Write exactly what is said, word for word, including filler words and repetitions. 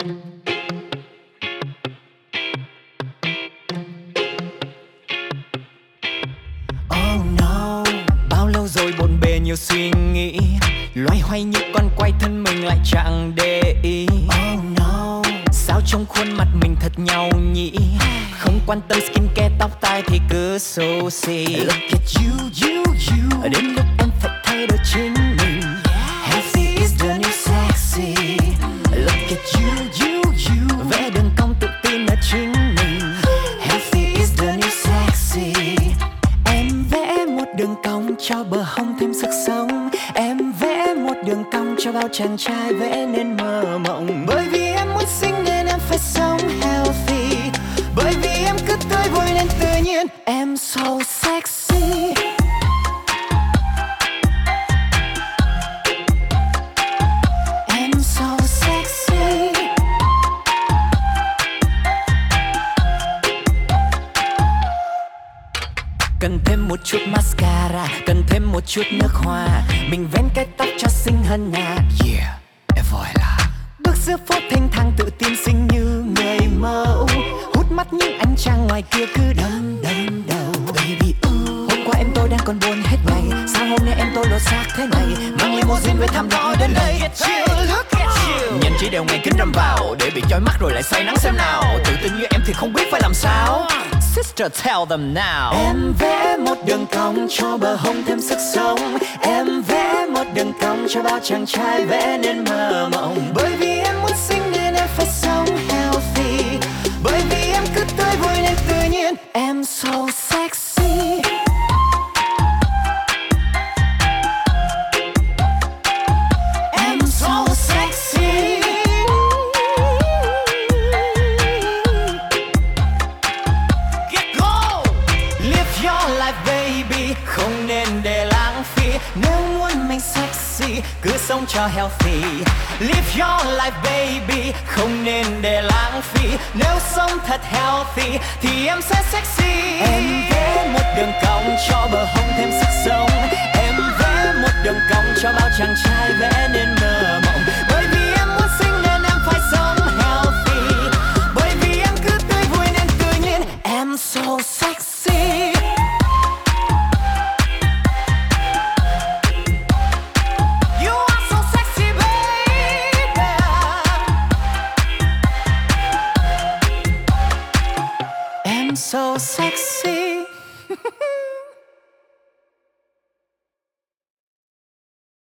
Oh no, bao lâu rồi bộn bề nhiều suy nghĩ, loay hoay như con quay thân mình lại chẳng để ý. Oh no, sao trong khuôn mặt mình thật nhau nhỉ, không quan tâm skincare tóc tai thì cứ xấu xí. Look at you, you, you, đến lúc em phải thay đổi chính mình. Healthy is the new sexy. Look at you, you, you, vẽ đường cong tự tin ở chính mình. Healthy is the new sexy. Em vẽ một đường cong cho bờ hông thêm sức sống. Em vẽ một đường cong cho bao chàng trai vẽ nên mơ mộng. Bởi vì em muốn xinh nên em phải sống healthy. Bởi vì em cứ tươi vui nên tự nhiên em so sexy. Em so sexy. Cần thêm một chút mascara, cần thêm một chút nước hoa, mình vén cái tóc cho xinh hơn nha. Yeah, em vui là bước giữa phố thênh thang tự tin xinh như người mẫu, hút mắt những anh chàng ngoài kia cứ đâm đâm đầu. Baby ooh, hôm qua em tôi đang còn buồn hết ngày, sao hôm nay em tôi lột xác thế này, mang limousine về thăm rõ đến đây. Look at you, look at you. Nhìn chỉ đều ngày kính râm vào để bị chói mắt rồi lại say nắng xem nào. Tự tin như em thì không biết phải làm sao. Sister, tell them now. Em vẽ một đường cong cho bờ hông thêm sức sống. Em vẽ một đường cong cho bao chàng trai vẽ nên mơ mộng. Bởi vì em muốn xinh nên em phải sống healthy. Bởi vì em cứ tươi vui nên tự nhiên em so sexy. Em so sexy. Baby, không nên để lãng phí. Nếu muốn mình sexy, cứ sống cho healthy. Live your life baby, không nên để lãng phí. Nếu sống thật healthy, thì em sẽ sexy. Em vẽ một đường cong cho bờ hông thêm sức sống. Em vẽ một đường cong cho bao chàng trai vẽ nên